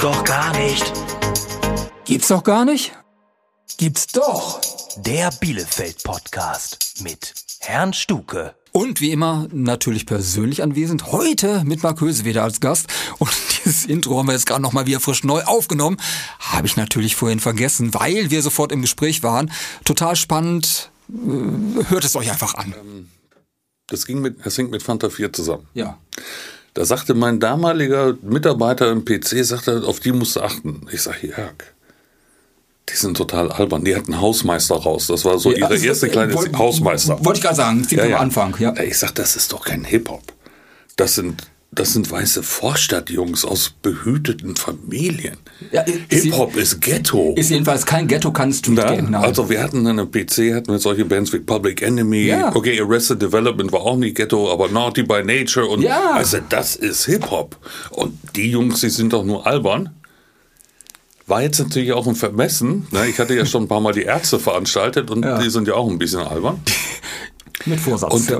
doch gar nicht. Gibt's doch gar nicht? Gibt's doch. Der Bielefeld-Podcast mit Herrn Stuke. Und wie immer natürlich persönlich anwesend, heute mit Marc Höseweder als Gast. Und dieses Intro haben wir jetzt gerade nochmal wieder frisch neu aufgenommen. Habe ich natürlich vorhin vergessen, weil wir sofort im Gespräch waren. Total spannend. Hört es euch einfach an. Das hängt mit Fanta 4 zusammen. Ja. Da sagte mein damaliger Mitarbeiter im PC, sagte, auf die musst du achten. Ich sage, Jörg, die sind total albern. Die hatten Hausmeister raus. Das war so ihre erste kleine Hausmeister. Wollte ich gerade sagen, am Anfang. Ja. Ich sage, das ist doch kein Hip-Hop. Das sind weiße Vorstadtjungs aus behüteten Familien. Ja, Hip-Hop ist Ghetto. Ist jedenfalls kein Ghetto, kann Street gehen. Also wir hatten dann im PC solche Bands wie Public Enemy, okay, Arrested Development war auch nicht Ghetto, aber Naughty by Nature und also das ist Hip-Hop. Und die Jungs, die sind doch nur albern. War jetzt natürlich auch ein Vermessen. Ne? Ich hatte ja schon ein paar Mal die Ärzte veranstaltet und die sind ja auch ein bisschen albern. Mit Vorsatz. Und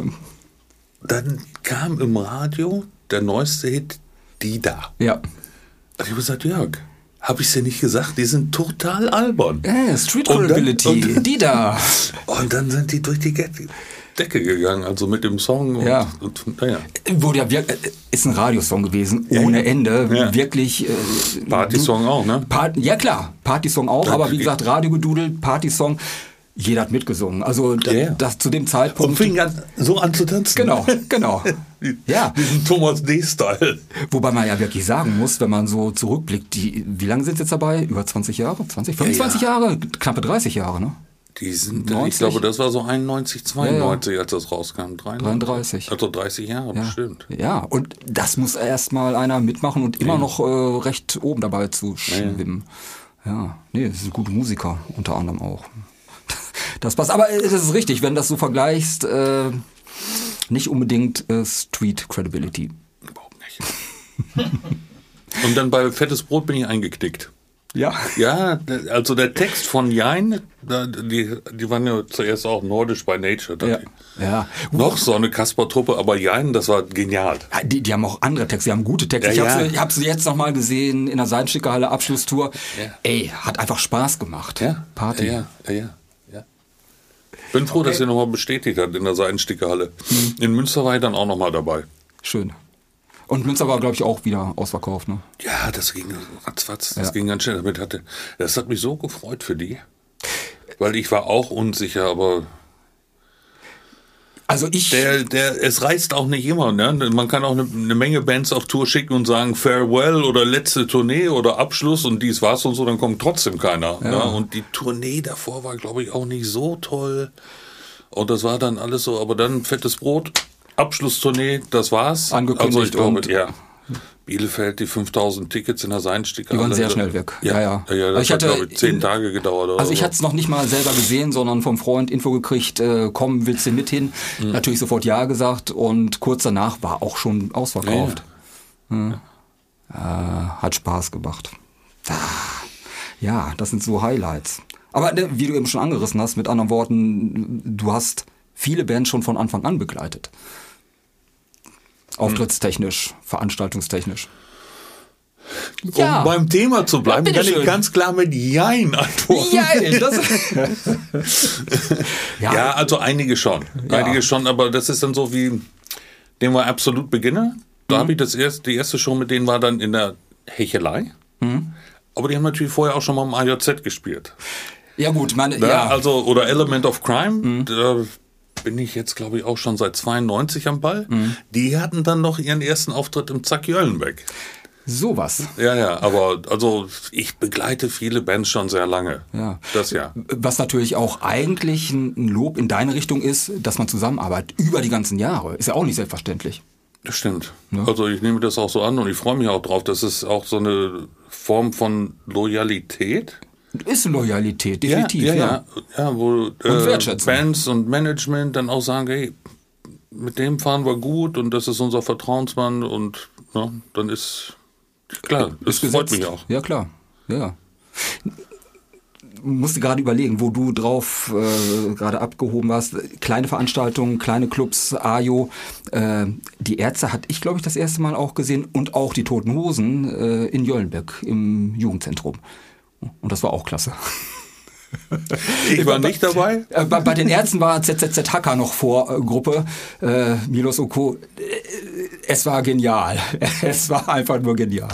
dann kam im Radio der neueste Hit, Die da. Ja. Und ich habe gesagt, Jörg, habe ich es dir nicht gesagt? Die sind total albern. Street Credibility, Die da. Und dann sind die durch die Decke gegangen, also mit dem Song. Wurde ja ist ein Radiosong gewesen, ohne Ende. Ja. Wirklich. Partysong auch, ne? Ja klar, Partysong auch, aber wie gesagt, Radiogedudelt, Partysong. Jeder hat mitgesungen. Also das zu dem Zeitpunkt. Und fing an, so an zu tanzen. Genau. Ja. Diesen Thomas D-Style. Wobei man ja wirklich sagen muss, wenn man so zurückblickt, wie lange sind sie jetzt dabei? Über 20 Jahre? 25 Jahre? Knappe 30 Jahre, ne? Die sind, ich glaube, das war so 91, 92, als das rauskam. 33. Also 30 Jahre, bestimmt. Ja, und das muss erstmal einer mitmachen und immer noch recht oben dabei zu schwimmen. Ja, nee, das sind gute Musiker, unter anderem auch. Das passt, aber es ist richtig, wenn du das so vergleichst, nicht unbedingt Street Credibility. Überhaupt nicht. Und dann bei Fettes Brot bin ich eingeknickt. Ja. Ja, also der Text von Jein, die waren ja zuerst auch nordisch by nature. Ja. Noch so eine Kasper-Truppe, aber Jein, das war genial. Ja, die haben auch andere Texte, die haben gute Texte. Ich hab sie jetzt nochmal gesehen in der Seidenstickerhalle Abschlusstour. Ja. Ey, hat einfach Spaß gemacht. Ja. Party. Ja. Bin froh, dass ihr nochmal bestätigt hat in der Seidenstickerhalle. In Münster war ich dann auch nochmal dabei. Schön. Und Münster war, glaube ich, auch wieder ausverkauft, ne? Ja, das ging ratzfatz. Das ging ganz schnell. Das hat mich so gefreut für die. Weil ich war auch unsicher, aber also es reißt auch nicht immer. Ne? Man kann auch eine Menge Bands auf Tour schicken und sagen Farewell oder letzte Tournee oder Abschluss und dies war's und so, dann kommt trotzdem keiner. Ja. Ne? Und die Tournee davor war, glaube ich, auch nicht so toll. Und das war dann alles so, aber dann Fettes Brot, Abschlusstournee, das war's. Angekündigt. Also ich glaube, Bielefeld, die 5000 Tickets in der Seidenstickerhalle. Die waren sehr schnell weg. Ja. Das hat, glaube ich, 10 Tage gedauert. Oder also ich hatte es noch nicht mal selber gesehen, sondern vom Freund Info gekriegt, komm, willst du mit hin? Natürlich sofort ja gesagt und kurz danach war auch schon ausverkauft. Hat Spaß gemacht. Ja, das sind so Highlights. Aber wie du eben schon angerissen hast, mit anderen Worten, du hast viele Bands schon von Anfang an begleitet. Auftritttechnisch, veranstaltungstechnisch. Ja. Um beim Thema zu bleiben, kann ich ganz klar mit Jein antworten. Jein, ja, also einige schon. Einige schon, aber das ist dann so wie, den war Absolut Beginner. Da habe ich die erste Show mit denen war dann in der Hechelei. Aber die haben natürlich vorher auch schon mal im AJZ gespielt. Ja gut, also, oder Element of Crime, da bin ich jetzt, glaube ich, auch schon seit 92 am Ball. Die hatten dann noch ihren ersten Auftritt im Zack Jöllenbeck. Sowas. Ja, aber also ich begleite viele Bands schon sehr lange. Ja. Das ja. Was natürlich auch eigentlich ein Lob in deine Richtung ist, dass man zusammenarbeitet über die ganzen Jahre. Ist ja auch nicht selbstverständlich. Das stimmt. Ja. Also ich nehme das auch so an und ich freue mich auch drauf. Das ist auch so eine Form von Loyalität. Ist Loyalität, definitiv. Ja, wo Bands und Management dann auch sagen, hey, mit dem fahren wir gut und das ist unser Vertrauensmann und dann ist klar, das freut mich auch. Ja, klar. Ja. musste gerade überlegen, wo du drauf gerade abgehoben warst. Kleine Veranstaltungen, kleine Clubs, Ajo. Die Ärzte hatte ich, glaube ich, das erste Mal auch gesehen und auch die Toten Hosen in Jöllenbeck im Jugendzentrum. Und das war auch klasse. Ich war nicht dabei. Bei den Ärzten war ZZZ Hacker noch Vorgruppe, Milos und Co. Es war genial. Es war einfach nur genial.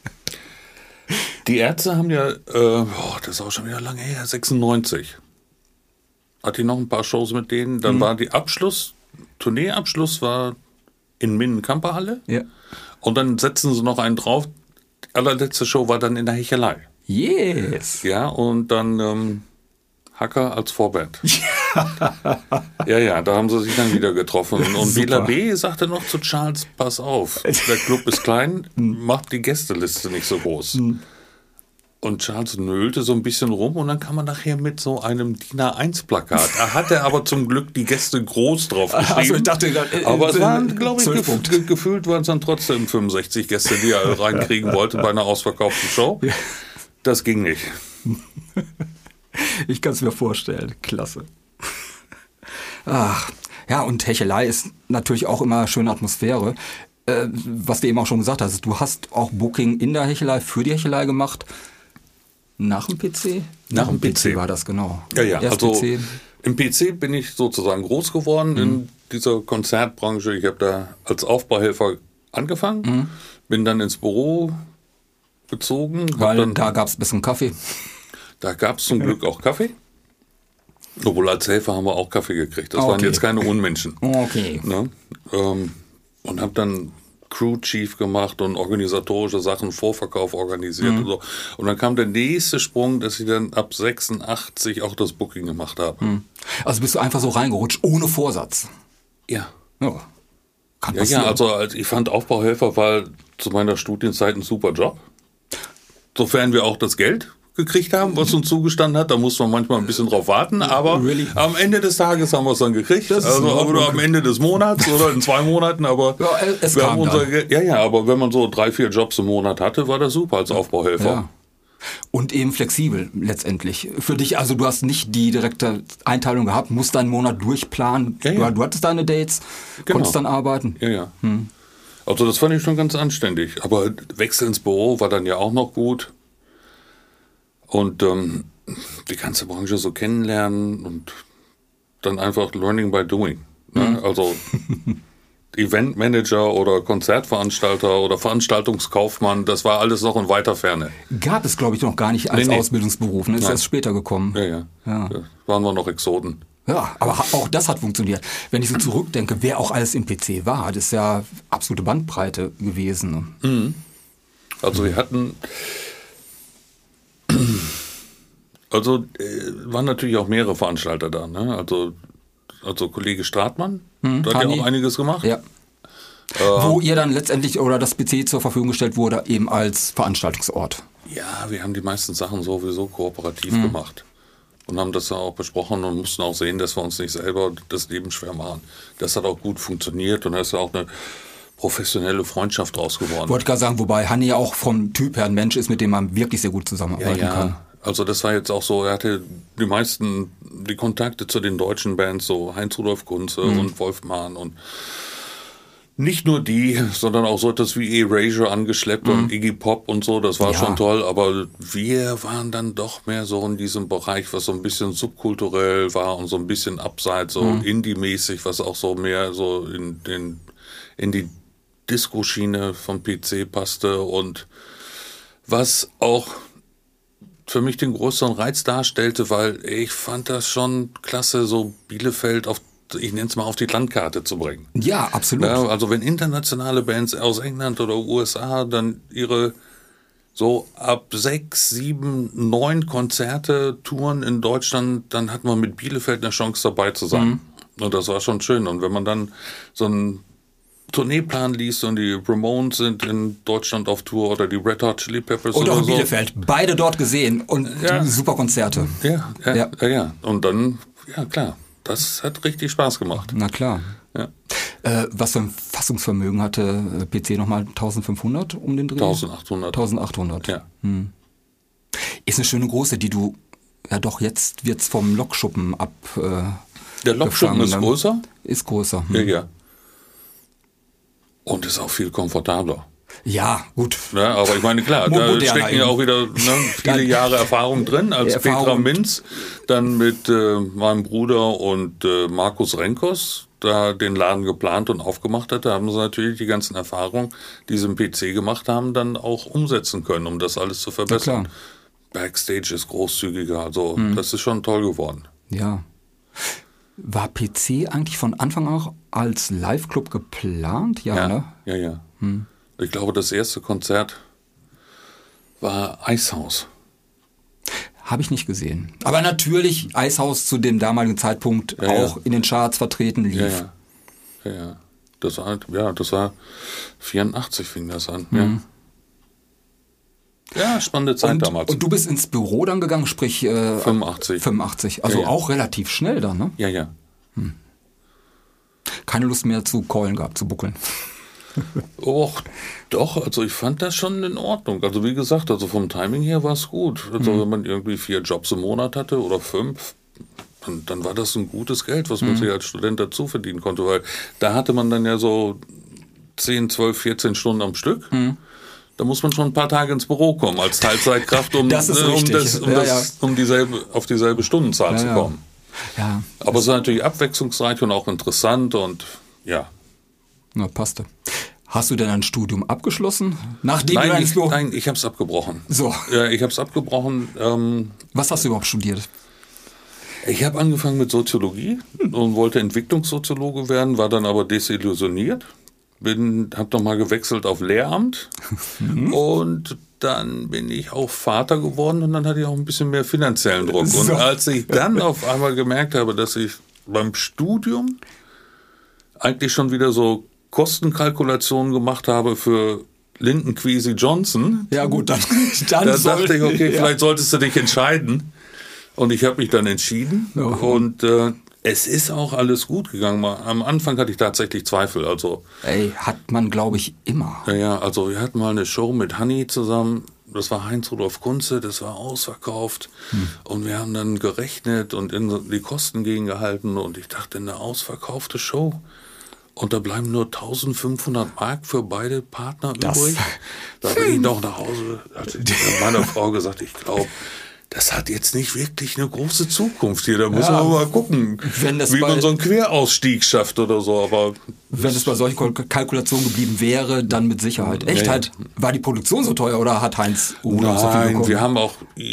Die Ärzte haben ja, das ist auch schon wieder lange her, 96. Hatte ich noch ein paar Shows mit denen. Dann war die Tourneeabschluss war in Minden-Kamperhalle. Ja. Und dann setzen sie noch einen drauf. Die allerletzte Show war dann in der Hechelei. Yes. Ja, und dann Hacker als Vorband. Ja, da haben sie sich dann wieder getroffen. Und Bela B. sagte noch zu Charles, pass auf, der Club ist klein, macht die Gästeliste nicht so groß. Und Charles nölte so ein bisschen rum und dann kam man nachher mit so einem DIN A1-Plakat. Da hat er aber zum Glück die Gäste groß drauf geschrieben. Also ich dachte, aber es waren, glaube ich, gefühlt waren es dann trotzdem 65 Gäste, die er reinkriegen wollte bei einer ausverkauften Show. Das ging nicht. Ich kann es mir vorstellen. Klasse. Ach, ja, und Hechelei ist natürlich auch immer schöne Atmosphäre. Was du eben auch schon gesagt hast, du hast auch Booking in der Hechelei, für die Hechelei gemacht. Nach dem PC? Nach dem PC war das, genau. Ja, Erst also PC. im PC bin ich sozusagen groß geworden in dieser Konzertbranche. Ich habe da als Aufbauhelfer angefangen, bin dann ins Büro gezogen. Weil da gab es ein bisschen Kaffee. Da gab es zum Glück auch Kaffee. Obwohl als Helfer haben wir auch Kaffee gekriegt. Das waren jetzt keine Unmenschen. Okay. Ne? Und habe dann Crew Chief gemacht und organisatorische Sachen, Vorverkauf organisiert und so. Und dann kam der nächste Sprung, dass ich dann ab 86 auch das Booking gemacht habe. Also bist du einfach so reingerutscht, ohne Vorsatz? Ja. Ja, kann passieren. Ja, also ich fand Aufbauhelfer war zu meiner Studienzeit ein super Job. Sofern wir auch das Geld gekriegt haben, was uns zugestanden hat. Da muss man manchmal ein bisschen drauf warten, aber am Ende des Tages haben wir es dann gekriegt. Oder am Ende des Monats oder in 2 Monaten, aber ja, es wir kam haben unser Geld. Ja, aber wenn man so 3-4 Jobs im Monat hatte, war das super als Aufbauhelfer. Ja. Und eben flexibel letztendlich. Für dich, also du hast nicht die direkte Einteilung gehabt, musst deinen Monat durchplanen. Ja. Du hattest deine Dates, konntest dann arbeiten. Ja. Also das fand ich schon ganz anständig. Aber Wechsel ins Büro war dann ja auch noch gut. Und die ganze Branche so kennenlernen und dann einfach learning by doing. Ne? Also Eventmanager oder Konzertveranstalter oder Veranstaltungskaufmann, das war alles noch in weiter Ferne. Gab es, glaube ich, noch gar nicht als Ausbildungsberuf. Ne? Ist erst später gekommen. Ja. Da waren wir noch Exoten. Ja, aber auch das hat funktioniert. Wenn ich so zurückdenke, wer auch alles im PC war, das ist ja absolute Bandbreite gewesen. Ne? Also wir hatten... Also waren natürlich auch mehrere Veranstalter da. Ne? Also Kollege Stratmann, da hat ja auch einiges gemacht. Ja. Wo ihr dann letztendlich oder das PC zur Verfügung gestellt wurde, eben als Veranstaltungsort. Ja, wir haben die meisten Sachen sowieso kooperativ gemacht. Und haben das dann auch besprochen und mussten auch sehen, dass wir uns nicht selber das Leben schwer machen. Das hat auch gut funktioniert und da ist ja auch eine professionelle Freundschaft draus geworden. Wollte gerade sagen, wobei Hanni ja auch vom Typ her ein Mensch ist, mit dem man wirklich sehr gut zusammenarbeiten kann. Also das war jetzt auch so, er hatte die Kontakte zu den deutschen Bands, so Heinz-Rudolf Kunze und Wolf Mahn und nicht nur die, sondern auch so etwas wie Erasure angeschleppt und Iggy Pop und so, das war schon toll, aber wir waren dann doch mehr so in diesem Bereich, was so ein bisschen subkulturell war und so ein bisschen abseits, so Indie-mäßig, was auch so mehr so in die Disco-Schiene vom PC passte und was auch für mich den größeren Reiz darstellte, weil ich fand das schon klasse, so Bielefeld ich nenne es mal, auf die Landkarte zu bringen. Ja, absolut. Ja, also wenn internationale Bands aus England oder USA dann ihre so ab 6, 7, 9 Konzerte touren in Deutschland, dann hat man mit Bielefeld eine Chance dabei zu sein. Und das war schon schön. Und wenn man dann so einen Tourneeplan liest und die Ramones sind in Deutschland auf Tour oder die Red Hot Chili Peppers und oder auch in so. Bielefeld. Beide dort gesehen und super Konzerte. Ja. Und dann, ja klar, das hat richtig Spaß gemacht. Na klar. Ja. Was für ein Fassungsvermögen hatte PC nochmal? 1500 um den Dreh? 1800. 1800. Ja. Ist eine schöne große, die du Ja doch, jetzt wird's vom Lokschuppen ab. Der Lokschuppen ist größer? Ist größer. Ja. Und ist auch viel komfortabler. Ja, gut. Ja, aber ich meine, klar, da stecken ja auch wieder viele Jahre Erfahrung drin. Als Petra Minz dann mit meinem Bruder und Markus Renkos da den Laden geplant und aufgemacht hatte, haben sie natürlich die ganzen Erfahrungen, die sie im PC gemacht haben, dann auch umsetzen können, um das alles zu verbessern. Ja, Backstage ist großzügiger, also das ist schon toll geworden. Ja. War PC eigentlich von Anfang an als Live-Club geplant? Ja, ne? Ja. Ich glaube, das erste Konzert war Eishaus. Habe ich nicht gesehen. Aber natürlich Eishaus zu dem damaligen Zeitpunkt auch in den Charts vertreten lief. Ja. Das war 84 fing das an. Ja, spannende Zeit damals. Und du bist ins Büro dann gegangen, sprich 85. Also auch relativ schnell dann, ne? Ja. Keine Lust mehr zu callen gehabt, zu buckeln. Och, doch, also ich fand das schon in Ordnung. Also wie gesagt, also vom Timing her war es gut. Also wenn man irgendwie 4 Jobs im Monat hatte oder 5, dann war das ein gutes Geld, was man sich als Student dazu verdienen konnte. Weil da hatte man dann ja so 10, 12, 14 Stunden am Stück. Da muss man schon ein paar Tage ins Büro kommen als Teilzeitkraft, auf dieselbe Stundenzahl zu kommen. Ja. Aber es war natürlich abwechslungsreich und auch interessant und ja. Na, passte. Hast du denn ein Studium abgeschlossen? Nein, ich habe es abgebrochen. So. Ja, ich habe es abgebrochen. Was hast du überhaupt studiert? Ich habe angefangen mit Soziologie und wollte Entwicklungssoziologe werden, war dann aber desillusioniert. Habe noch mal gewechselt auf Lehramt und dann bin ich auch Vater geworden und dann hatte ich auch ein bisschen mehr finanziellen Druck. Und als ich dann auf einmal gemerkt habe, dass ich beim Studium eigentlich schon wieder so Kostenkalkulationen gemacht habe für Lyndon Kwesi Johnson. Ja gut, dann da dachte ich, okay, vielleicht solltest du dich entscheiden. Und ich habe mich dann entschieden. Und es ist auch alles gut gegangen. Am Anfang hatte ich tatsächlich Zweifel. Also hat man, glaube ich, immer. Ja, also wir hatten mal eine Show mit Hanni zusammen. Das war Heinz-Rudolf Kunze, das war ausverkauft. Und wir haben dann gerechnet und die Kosten gegengehalten. Und ich dachte, eine ausverkaufte Show. Und da bleiben nur 1.500 Mark für beide Partner übrig. Da bin ich noch nach Hause. Hat meiner Frau gesagt, ich glaube, das hat jetzt nicht wirklich eine große Zukunft hier. Da muss man mal gucken, wie man so einen Querausstieg schafft oder so. Aber wenn es bei solchen Kalkulationen geblieben wäre, dann mit Sicherheit. War die Produktion so teuer oder hat Heinz so viel bekommen? Nein, wir haben auch,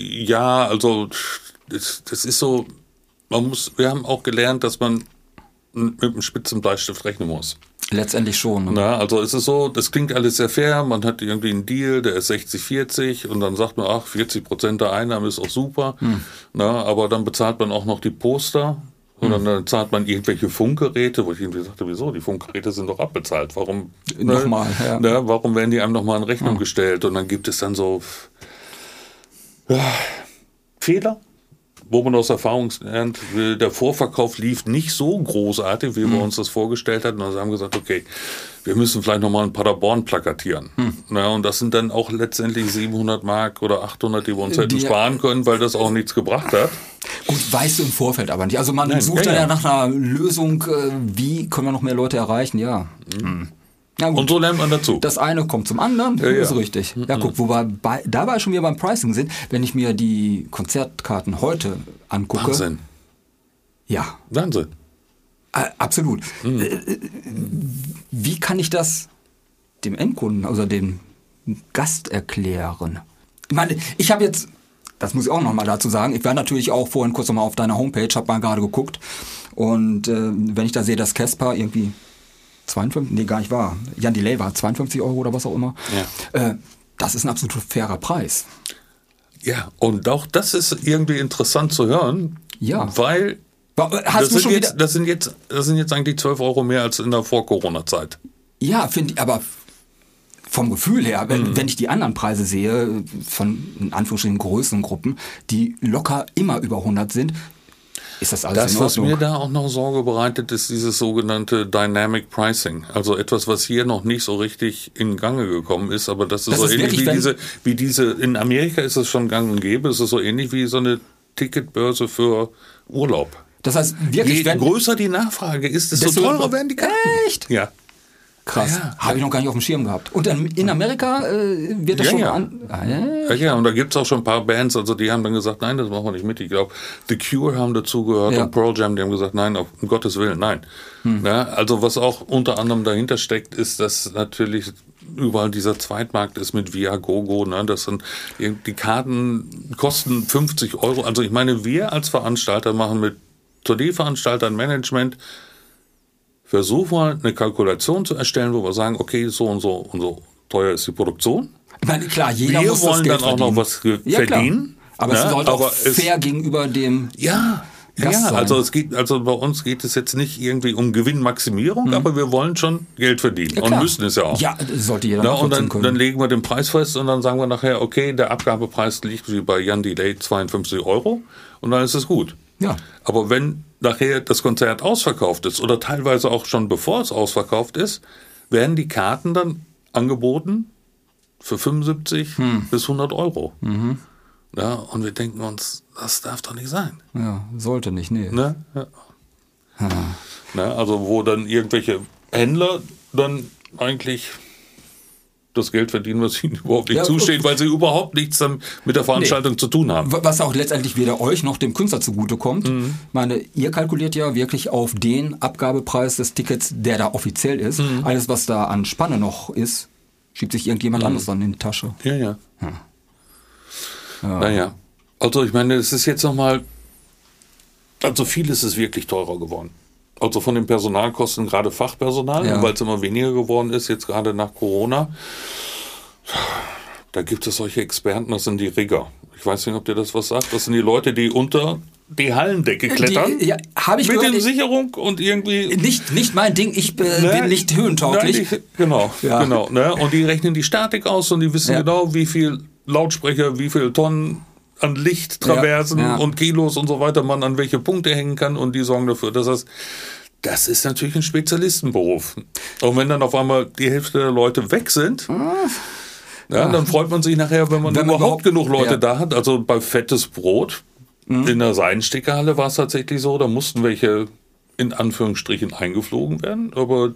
das ist so, wir haben auch gelernt, dass man mit einem spitzen Bleistift rechnen muss. Letztendlich schon. Ne? Na, also es ist so, das klingt alles sehr fair, man hat irgendwie einen Deal, der ist 60-40 und dann sagt man, 40% der Einnahmen ist auch super, na, aber dann bezahlt man auch noch die Poster und dann zahlt man irgendwelche Funkgeräte, wo ich irgendwie sagte, wieso, die Funkgeräte sind doch abbezahlt, warum warum werden die einem nochmal in Rechnung gestellt und dann gibt es dann so Fehler, wo man aus Erfahrung lernt, der Vorverkauf lief nicht so großartig, wie wir uns das vorgestellt hatten. Also haben wir gesagt, okay, wir müssen vielleicht nochmal in Paderborn plakatieren. Na, und das sind dann auch letztendlich 700 Mark oder 800, die wir uns hätten sparen können, weil das auch nichts gebracht hat. Gut, weißt du im Vorfeld aber nicht. Also man sucht dann ja nach einer Lösung, wie können wir noch mehr Leute erreichen, ja. Ja, gut. Und so lernt man dazu. Das eine kommt zum anderen, ist richtig. Ja, guck, wobei dabei schon wieder beim Pricing sind, wenn ich mir die Konzertkarten heute angucke. Wahnsinn. Ja. Wahnsinn. Absolut. Wie kann ich das dem Endkunden, also dem Gast erklären? Ich meine, ich habe jetzt, das muss ich auch nochmal dazu sagen, ich war natürlich auch vorhin kurz nochmal auf deiner Homepage, habe mal gerade geguckt und wenn ich da sehe, dass Casper irgendwie 52, nee, gar nicht wahr. Jan Delay war 52 € oder was auch immer. Ja. Das ist ein absolut fairer Preis. Ja, und auch das ist irgendwie interessant zu hören. Ja. Weil das sind jetzt eigentlich 12 € mehr als in der Vor-Corona-Zeit. Ja, finde ich, aber vom Gefühl her, wenn ich die anderen Preise sehe, von in Anführungsstrichen größeren Gruppen, die locker immer über 100 sind, ist das alles in Ordnung. Was mir da auch noch Sorge bereitet, ist dieses sogenannte Dynamic Pricing. Also etwas, was hier noch nicht so richtig in Gange gekommen ist, aber das ist so ähnlich wie diese, in Amerika ist es schon gang und gäbe, es ist so ähnlich wie so eine Ticketbörse für Urlaub. Das heißt, wirklich, Je größer die Nachfrage ist, desto teurer werden die Karten. Echt? Ja. Krass. Ja. Habe ich noch gar nicht auf dem Schirm gehabt. Und in Amerika wird das Ja, schon ja. Ja, und da gibt es auch schon ein paar Bands, also die haben dann gesagt, nein, das machen wir nicht mit. Ich glaube, The Cure haben dazugehört und Pearl Jam, die haben gesagt, nein, um Gottes Willen, nein. Ja, also was auch unter anderem dahinter steckt, ist, dass natürlich überall dieser Zweitmarkt ist mit Viagogo, ne? Das sind die Karten kosten 50 Euro. Also ich meine, wir als Veranstalter machen mit Tourneeveranstaltern, Management, versuchen wir eine Kalkulation zu erstellen, wo wir sagen, okay, so und so und so teuer ist die Produktion. Ich meine, klar, jeder wir muss das wollen Geld dann auch noch was verdienen. Aber es sollte auch fair gegenüber dem Gast sein. Also bei uns geht es jetzt nicht irgendwie um Gewinnmaximierung, aber wir wollen schon Geld verdienen und müssen es ja auch. Ja, sollte jeder nachvollziehen können. Dann legen wir den Preis fest und dann sagen wir nachher, okay, der Abgabepreis liegt wie bei Jan Delay 52 Euro und dann ist es gut. Ja. Aber wenn nachher das Konzert ausverkauft ist oder teilweise auch schon bevor es ausverkauft ist, werden die Karten dann angeboten für 75 bis 100 Euro. Ja, und wir denken uns, das darf doch nicht sein. Ja, sollte nicht, nee. Ne? Ja. Ne? Also wo dann irgendwelche Händler dann eigentlich das Geld verdienen, was ihnen überhaupt nicht zusteht, weil sie überhaupt nichts mit der Veranstaltung zu tun haben. Was auch letztendlich weder euch noch dem Künstler zugutekommt. Ich meine, ihr kalkuliert ja wirklich auf den Abgabepreis des Tickets, der da offiziell ist. Alles, was da an Spanne noch ist, schiebt sich irgendjemand anderes dann in die Tasche. Ja. Naja, also ich meine, es ist jetzt nochmal, also vieles ist wirklich teurer geworden. Also von den Personalkosten, gerade Fachpersonal, weil es immer weniger geworden ist, jetzt gerade nach Corona. Da gibt es solche Experten, das sind die Rigger. Ich weiß nicht, ob dir das was sagt. Das sind die Leute, die unter die Hallendecke klettern. Hab ich mit gehört, der Sicherung und irgendwie... Nicht mein Ding, ich bin nicht höhentauglich. Genau. Ne? Und die rechnen die Statik aus und die wissen genau, wie viel Lautsprecher, wie viel Tonnen an Lichttraversen und Kilos und so weiter man an welche Punkte hängen kann und die sorgen dafür, dass das ist natürlich ein Spezialistenberuf. Und wenn dann auf einmal die Hälfte der Leute weg sind, dann freut man sich nachher, wenn man überhaupt genug Leute da hat. Also bei Fettes Brot in der Seidenstickerhalle war es tatsächlich so, da mussten welche in Anführungsstrichen eingeflogen werden, aber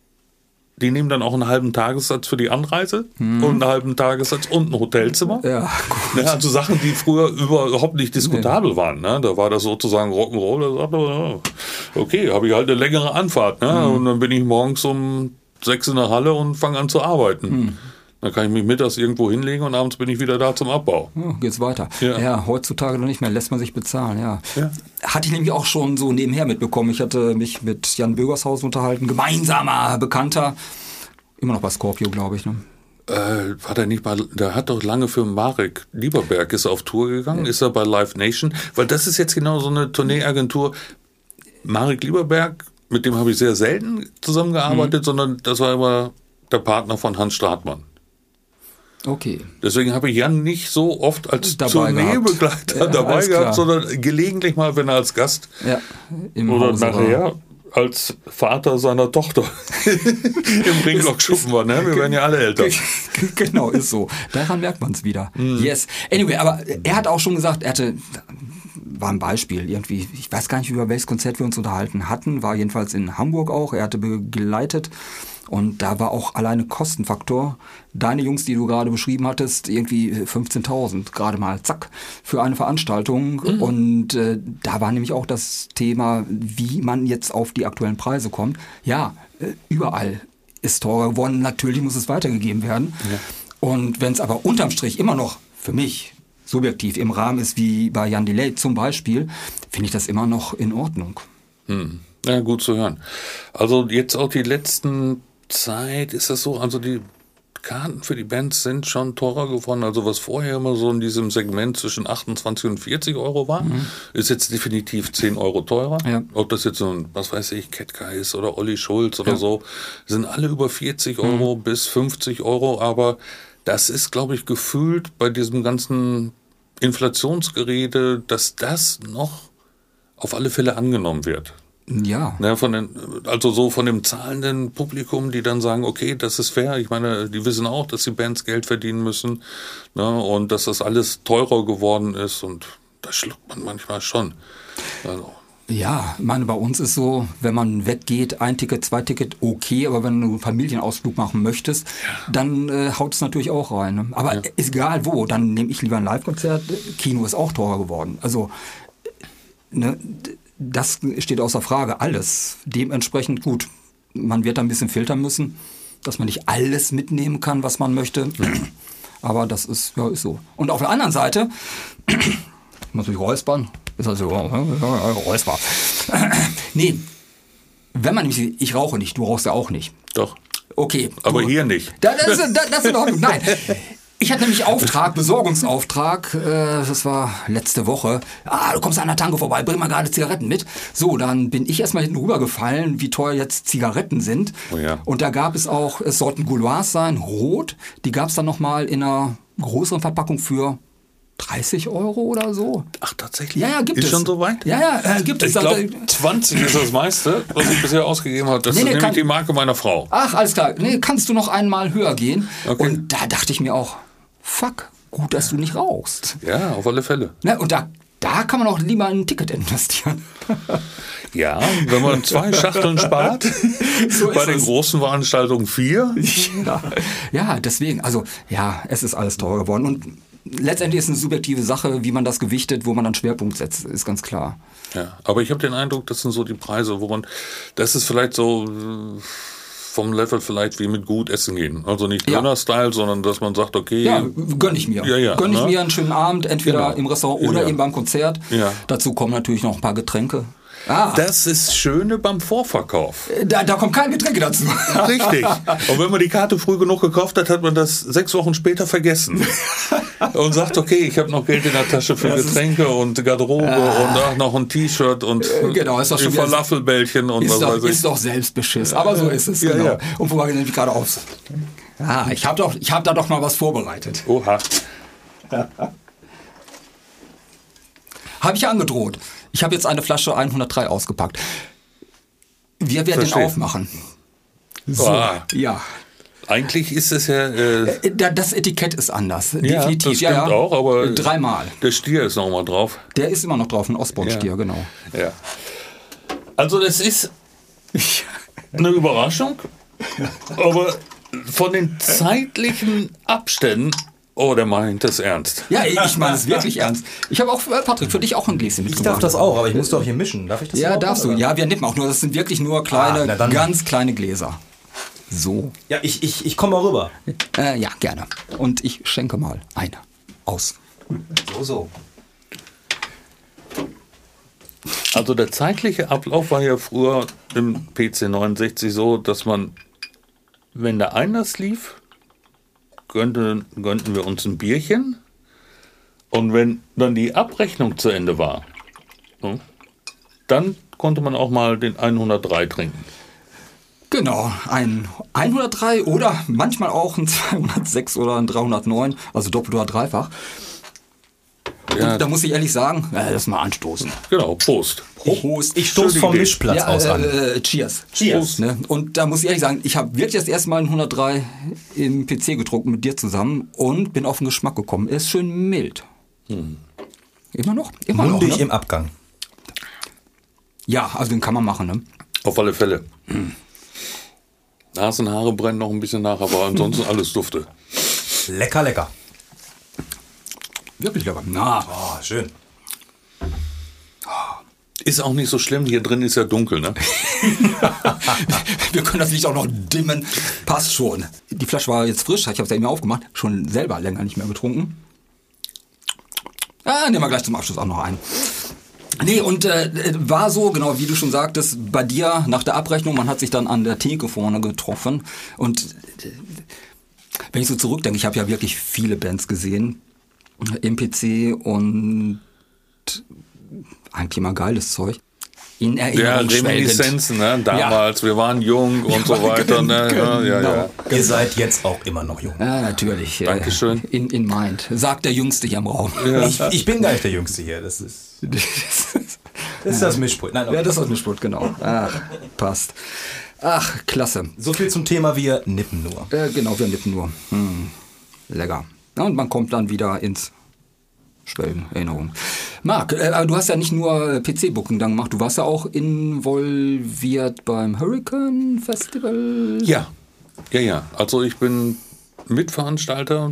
die nehmen dann auch einen halben Tagessatz für die Anreise und einen halben Tagessatz und ein Hotelzimmer. Ja, gut. Ja, also Sachen, die früher überhaupt nicht diskutabel waren. Ne? Da war das sozusagen Rock'n'Roll. Da sagte man, okay, habe ich halt eine längere Anfahrt. Ne? Und dann bin ich morgens um 6 in der Halle und fange an zu arbeiten. Dann kann ich mich mittags irgendwo hinlegen und abends bin ich wieder da zum Abbau. Geht's weiter. Ja, heutzutage noch nicht mehr, lässt man sich bezahlen, ja. Hatte ich nämlich auch schon so nebenher mitbekommen. Ich hatte mich mit Jan Bögershausen unterhalten, gemeinsamer Bekannter. Immer noch bei Scorpio, glaube ich, ne? War der nicht bei, der hat doch lange für Marek Lieberberg ist auf Tour gegangen, ist er bei Live Nation, weil das ist jetzt genau so eine Tourneeagentur. Marek Lieberberg, mit dem habe ich sehr selten zusammengearbeitet, sondern das war immer der Partner von Hans Stratmann. Okay. Deswegen habe ich Jan nicht so oft als Tourneebegleiter dabei gehabt, sondern gelegentlich mal, wenn er als Gast oder nachher als Vater seiner Tochter im Ringlock-Schuppen war. Ne? Wir werden ja alle älter. Genau, ist so. Daran merkt man es wieder. Yes. Anyway, aber er hat auch schon gesagt, war ein Beispiel irgendwie, ich weiß gar nicht, über welches Konzert wir uns unterhalten hatten, war jedenfalls in Hamburg auch, er hatte begleitet und da war auch alleine Kostenfaktor, deine Jungs, die du gerade beschrieben hattest, irgendwie 15.000, gerade mal, zack, für eine Veranstaltung und da war nämlich auch das Thema, wie man jetzt auf die aktuellen Preise kommt. Ja, überall ist teurer geworden, natürlich muss es weitergegeben werden und wenn es aber unterm Strich immer noch für mich subjektiv im Rahmen ist, wie bei Jan Delay zum Beispiel, finde ich das immer noch in Ordnung. Ja, gut zu hören. Also jetzt auch die letzten Zeit ist das so, also die Karten für die Bands sind schon teurer geworden. Also was vorher immer so in diesem Segment zwischen 28 und 40 Euro war, ist jetzt definitiv 10 Euro teurer. Ja. Ob das jetzt so ein, was weiß ich, Ketka ist oder Olli Schulz oder so, sind alle über 40 Euro bis 50 Euro, aber das ist, glaube ich, gefühlt bei diesem ganzen Inflationsgerede, dass das noch auf alle Fälle angenommen wird. Ja. Ne, also so von dem zahlenden Publikum, die dann sagen, okay, das ist fair. Ich meine, die wissen auch, dass die Bands Geld verdienen müssen, ne, und dass das alles teurer geworden ist und das schluckt man manchmal schon. Also. Ja, ich meine, bei uns ist so, wenn man weggeht, 1 Ticket, 2 Ticket, okay, aber wenn du einen Familienausflug machen möchtest, dann haut es natürlich auch rein. Ne? Aber ist egal wo, dann nehme ich lieber ein Live-Konzert. Kino ist auch teurer geworden. Also, ne, das steht außer Frage, alles. Dementsprechend gut, man wird da ein bisschen filtern müssen, dass man nicht alles mitnehmen kann, was man möchte. Aber das ist so. Und auf der anderen Seite, ich muss mich räuspern, ist also räusper. Nee, wenn man nämlich, ich rauche nicht, du rauchst ja auch nicht. Doch. Okay. Aber hier nicht. Das ist in Ordnung. Nein. Ich hatte nämlich Besorgungsauftrag, das war letzte Woche. Du kommst an der Tanke vorbei, bring mal gerade Zigaretten mit. So, dann bin ich erstmal hinten rübergefallen, wie teuer jetzt Zigaretten sind. Oh ja. Und da gab es auch, es sollten Gauloise sein, rot. Die gab es dann nochmal in einer größeren Verpackung für 30 Euro oder so. Ach, tatsächlich? Ja, gibt es. Ist schon so weit? Ja, gibt es. Ich glaube, 20 ist das meiste, was ich bisher ausgegeben habe. Das ist nämlich die Marke meiner Frau. Ach, alles klar. Nee, kannst du noch einmal höher gehen? Okay. Und da dachte ich mir auch, fuck, gut, dass du nicht rauchst. Ja, auf alle Fälle. Ne, und da kann man auch lieber ein Ticket investieren. Ja, wenn man 2 Schachteln spart, So bei ist den es. großen Veranstaltungen 4. Ja, deswegen, also ja, es ist alles teurer geworden. Und letztendlich ist es eine subjektive Sache, wie man das gewichtet, wo man dann Schwerpunkt setzt, ist ganz klar. Ja, aber ich habe den Eindruck, das sind so die Preise, das ist vielleicht so vom Level vielleicht wie mit gut essen gehen. Also nicht Döner-Style, sondern dass man sagt, okay. Ja, gönn ich mir. Gönn ich mir einen schönen Abend, entweder im Restaurant oder eben beim Konzert. Ja. Dazu kommen natürlich noch ein paar Getränke. Das ist das Schöne beim Vorverkauf. Da kommt kein Getränke dazu. Richtig. Und wenn man die Karte früh genug gekauft hat, hat man das 6 Wochen später vergessen. Und sagt, okay, ich habe noch Geld in der Tasche für Getränke und Garderobe und auch noch ein T-Shirt und ist doch schon Falafelbällchen und was weiß ich. Ist doch Selbstbeschiss, aber so ist es, genau. Ja. Und wo war ich nämlich gerade auf? Ich hab da doch mal was vorbereitet. Oha. Habe ich angedroht. Ich habe jetzt eine Flasche 103 ausgepackt. Wir werden den aufmachen. So, ja. Eigentlich ist es ja... das Etikett ist anders, definitiv. Das stimmt auch, aber 3-mal. Der Stier ist noch mal drauf. Der ist immer noch drauf, ein Osborne-Stier, genau. Ja. Also das ist eine Überraschung, aber von den zeitlichen Abständen... Oh, der meint das ernst. Ja, ich meine es wirklich ernst. Ich habe auch, Patrick, für dich auch ein Gläschen mitgebracht. Ich darf das auch, aber ich muss doch hier mischen. Darf ich das? Ja, darfst du. Oder? Ja, wir nippen auch nur. Das sind wirklich nur kleine, ganz kleine Gläser. So. Ja, ich komme mal rüber. Ja, gerne. Und ich schenke mal eine aus. So. Also der zeitliche Ablauf war ja früher im PC 69 so, dass man, wenn der Einlass lief, gönnten wir uns ein Bierchen, und wenn dann die Abrechnung zu Ende war, dann konnte man auch mal den 103 trinken. Genau, ein 103 oder manchmal auch ein 206 oder ein 309, also doppelt oder dreifach. Ja. Und da muss ich ehrlich sagen, lass mal anstoßen. Genau, Prost. Prost. Ich stoße vom Mischplatz aus an. Cheers. Cheers. Ne? Und da muss ich ehrlich sagen, ich habe wirklich das erste Mal einen 103 im PC getrunken mit dir zusammen und bin auf den Geschmack gekommen. Er ist schön mild. Immer noch? Mundig noch, ne? Im Abgang. Ja, also den kann man machen, ne? Auf alle Fälle. Nasenhaare brennen noch ein bisschen nach, aber ansonsten alles dufte. Lecker, lecker. Wirklich lecker. Oh, schön. Ist auch nicht so schlimm, hier drin ist ja dunkel, ne? Wir können das Licht auch noch dimmen. Passt schon. Die Flasche war jetzt frisch, ich habe es ja eben aufgemacht. Schon selber länger nicht mehr getrunken. Nehmen wir gleich zum Abschluss auch noch einen. Nee, und war so, genau wie du schon sagtest, bei dir nach der Abrechnung, man hat sich dann an der Theke vorne getroffen. Und wenn ich so zurückdenke, ich habe ja wirklich viele Bands gesehen im PC und eigentlich immer geiles Zeug. In Erinnerung Reminiszenzen, ne? Damals, wir waren jung und so weiter. Ne? Genau. Ja. Ihr seid jetzt auch immer noch jung. Ja, natürlich. Dankeschön. In Mind. Sagt der Jüngste hier im Raum. Ja. Ich bin gar nicht der Jüngste hier. Das ist das Mischpult. Nein, okay. Ja, das ist das Mischpult, genau. Ach, passt. Ach, klasse. So viel zum Thema, wir nippen nur. Genau, wir nippen nur. Lecker. Ja, und man kommt dann wieder ins Schwelgen, Erinnerung. Marc, aber du hast ja nicht nur PC-Booking dann gemacht, du warst ja auch involviert beim Hurricane Festival. Ja. Also ich bin Mitveranstalter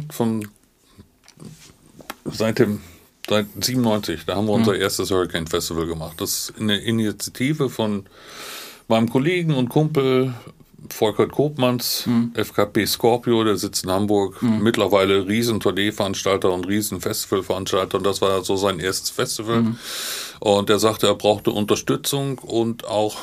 seit 97, da haben wir unser erstes Hurricane Festival gemacht. Das ist eine Initiative von meinem Kollegen und Kumpel Volker Kopmanns, FKP Scorpio, der sitzt in Hamburg, mittlerweile riesen Tournee-Veranstalter und riesen Festival-Veranstalter, und das war so sein erstes Festival. Und er sagte, er brauchte Unterstützung und auch,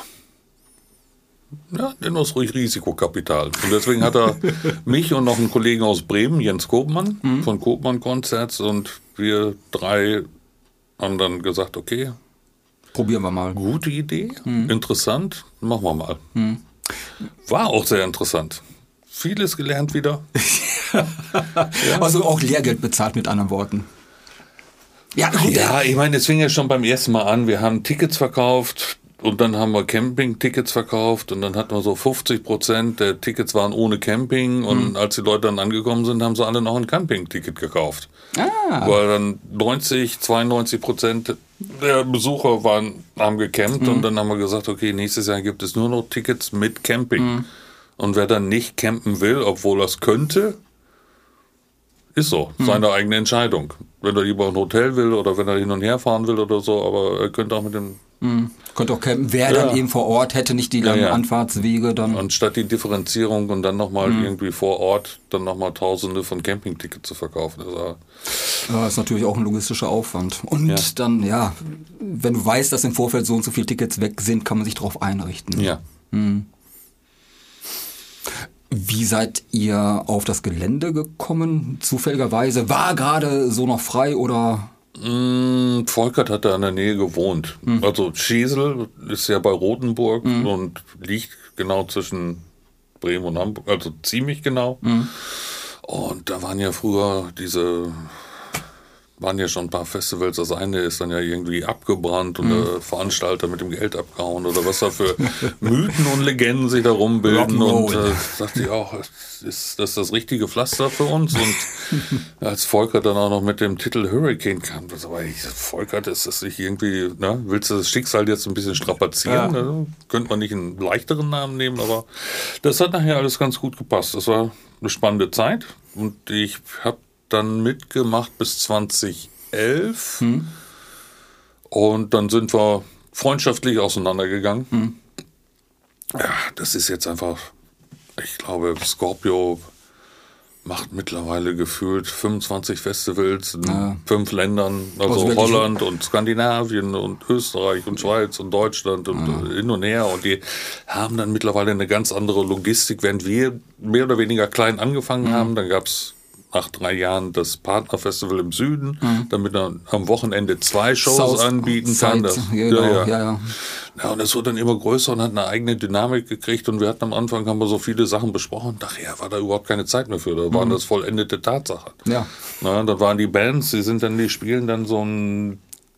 nenn uns ruhig Risikokapital. Und deswegen hat er mich und noch einen Kollegen aus Bremen, Jens Kopmann, von Kopmann Concerts, und wir drei haben dann gesagt, okay, probieren wir mal. Gute Idee, interessant, machen wir mal. War auch sehr interessant. Vieles gelernt wieder. Also auch Lehrgeld bezahlt, mit anderen Worten. Ja, gut, ich meine, es fing ja schon beim ersten Mal an. Wir haben Tickets verkauft und dann haben wir Camping-Tickets verkauft und dann hatten wir so 50% der Tickets waren ohne Camping, und als die Leute dann angekommen sind, haben sie alle noch ein Camping-Ticket gekauft. Weil dann 92% der Besucher haben gecampt, und dann haben wir gesagt, okay, nächstes Jahr gibt es nur noch Tickets mit Camping. Und wer dann nicht campen will, obwohl er es könnte, ist so, seine eigene Entscheidung. Wenn er lieber ein Hotel will oder wenn er hin und her fahren will oder so, aber er könnte auch mit dem... Könnte auch campen, wer dann eben vor Ort hätte, nicht die langen Anfahrtswege. Dann. Anstatt die Differenzierung und dann nochmal irgendwie vor Ort dann nochmal Tausende von Campingtickets zu verkaufen. Das ist natürlich auch ein logistischer Aufwand. Und dann, wenn du weißt, dass im Vorfeld so und so viele Tickets weg sind, kann man sich darauf einrichten. Ja. Wie seid ihr auf das Gelände gekommen? Zufälligerweise? War gerade so noch frei oder... Volkert hat da in der Nähe gewohnt. Also Schesel ist ja bei Rothenburg und liegt genau zwischen Bremen und Hamburg, also ziemlich genau. Und da waren ja früher waren ja schon ein paar Festivals. Das eine ist dann ja irgendwie abgebrannt und der Veranstalter mit dem Geld abgehauen oder was da für Mythen und Legenden sich da rumbilden. Und dachte ich auch, ist das richtige Pflaster für uns? Und als Volker dann auch noch mit dem Titel Hurricane kam, Volker, ist das nicht irgendwie, willst du das Schicksal jetzt ein bisschen strapazieren? Ja. Könnte man nicht einen leichteren Namen nehmen, aber das hat nachher alles ganz gut gepasst. Das war eine spannende Zeit und ich habe dann mitgemacht bis 2011 und dann sind wir freundschaftlich auseinandergegangen. Ja, das ist jetzt einfach, ich glaube, Scorpio macht mittlerweile gefühlt 25 Festivals in 5 Ländern, also Holland und Skandinavien und Österreich und Schweiz und Deutschland und hin und her, und die haben dann mittlerweile eine ganz andere Logistik, während wir mehr oder weniger klein angefangen haben. Dann gab es nach 3 Jahren das Partnerfestival im Süden, damit man am Wochenende 2 Shows anbieten kann. Ja, und das wurde dann immer größer und hat eine eigene Dynamik gekriegt, und wir hatten am Anfang, haben wir so viele Sachen besprochen, und nachher war da überhaupt keine Zeit mehr für, da waren das vollendete Tatsachen. Ja. Na, da waren die Bands, die spielen dann so eine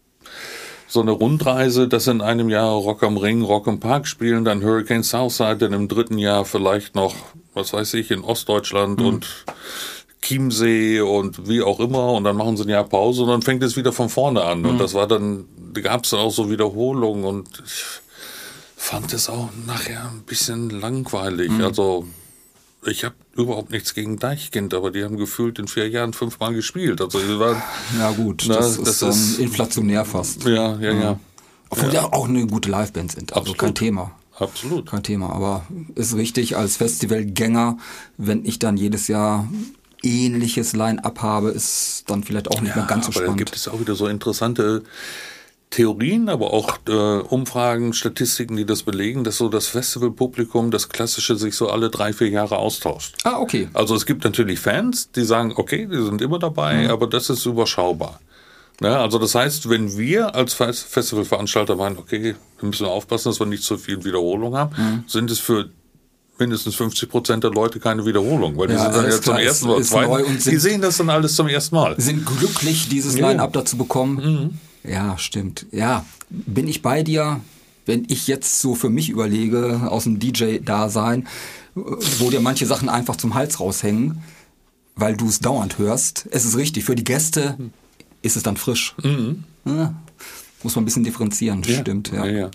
Rundreise, dass in einem Jahr Rock am Ring, Rock im Park spielen, dann Hurricane Southside, dann im 3. Jahr vielleicht noch, was weiß ich, in Ostdeutschland und Chiemsee und wie auch immer, und dann machen sie ein Jahr Pause und dann fängt es wieder von vorne an. Und das war dann, da gab es dann auch so Wiederholungen, und ich fand es auch nachher ein bisschen langweilig. Also ich habe überhaupt nichts gegen Deichkind, aber die haben gefühlt in 4 Jahren 5-mal gespielt. Also die waren, ja gut, das ist inflationär fast. Ja. Obwohl ja auch eine gute Liveband sind, also absolut. Kein Thema. Absolut. Kein Thema, aber ist richtig, als Festivalgänger, wenn ich dann jedes Jahr ähnliches Line-Up habe, ist dann vielleicht auch nicht mehr ganz so spannend. Aber da gibt es auch wieder so interessante Theorien, aber auch Umfragen, Statistiken, die das belegen, dass so das Festivalpublikum, das Klassische, sich so alle 3-4 Jahre austauscht. Ah, okay. Also es gibt natürlich Fans, die sagen, okay, die sind immer dabei, aber das ist überschaubar. Ja, also das heißt, wenn wir als Festivalveranstalter meinen, okay, wir müssen aufpassen, dass wir nicht zu viel Wiederholung haben, sind es für mindestens 50% der Leute keine Wiederholung, weil die sind dann ja zum ersten Mal, die sehen das dann alles zum ersten Mal. Sind glücklich, dieses Line-Up dazu bekommen. Ja, stimmt. Ja, bin ich bei dir, wenn ich jetzt so für mich überlege, aus dem DJ-Dasein, wo dir manche Sachen einfach zum Hals raushängen, weil du es dauernd hörst. Es ist richtig, für die Gäste ist es dann frisch. Muss man ein bisschen differenzieren, stimmt. Ja.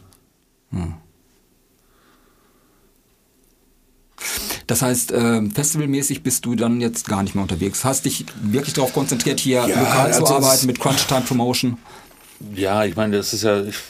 Das heißt, festivalmäßig bist du dann jetzt gar nicht mehr unterwegs. Hast dich wirklich darauf konzentriert, hier lokal zu arbeiten mit Crunch Time Promotion? Ja, ich meine, das ist ja... Ich